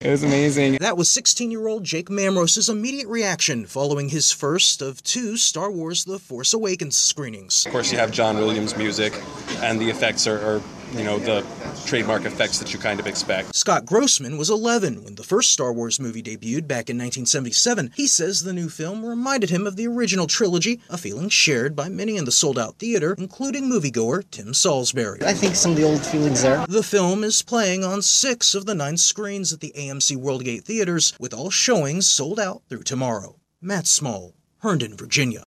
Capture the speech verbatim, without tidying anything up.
It was amazing. That was sixteen-year-old Jake Mamros's immediate reaction following his first of two Star Wars The Force Awakens screenings. Of course, you have John Williams' music, and the effects are, are, you know, the trademark effects that you kind of expect. Scott Grossman was eleven when the first Star Wars movie debuted back in nineteen seventy-seven. He says the new film reminded him of the original trilogy, a feeling shared by many in the sold-out theater, including moviegoer Tim Salisbury. I think some of the old feelings there. The film is playing on six of the nine screens at the A M C Worldgate Theaters, with all showings sold out through tomorrow. Matt Small, Herndon, Virginia.